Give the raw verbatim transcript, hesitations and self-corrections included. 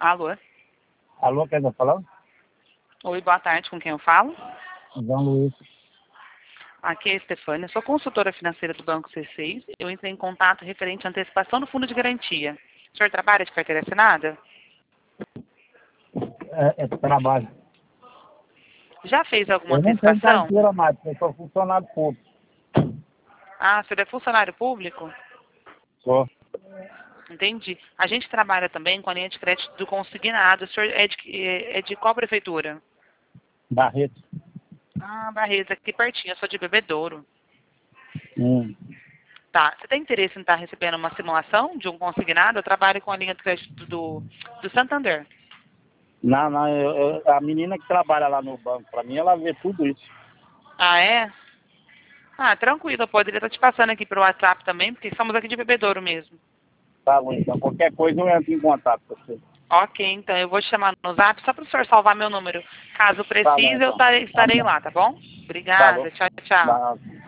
Alô? Alô, quem está falando? Oi, boa tarde, com quem eu falo? João Luiz. Aqui é a Estefânia, sou consultora financeira do Banco C seis. Eu entrei em contato referente à antecipação do fundo de garantia. O senhor trabalha de carteira assinada? É, é trabalho. Já fez alguma Eu não tenho antecipação? carteira mais, eu sou funcionário público. Ah, o senhor é funcionário público? Sou. Entendi. A gente trabalha também com a linha de crédito do consignado. O senhor é de, é de qual prefeitura? Barreto. Ah, Barretos, aqui pertinho, eu sou de Bebedouro. Hum. Tá, você tem interesse em estar recebendo uma simulação de um consignado? Eu trabalho com a linha de crédito do, do Santander. Não, não, eu, eu- a menina que trabalha lá no banco, pra mim, ela vê tudo isso. Ah, é? Ah, tranquilo, eu poderia estar te passando aqui pelo WhatsApp também, porque estamos aqui de Bebedouro mesmo. Tá bom, então qualquer coisa eu entro em contato com você. Ok, então eu vou te chamar no Zap só para o senhor salvar meu número. Caso Tá bom, precise, eu então. estarei, Tá estarei bom. lá, tá bom? Tá bom. Obrigada, tchau, tchau. Tá.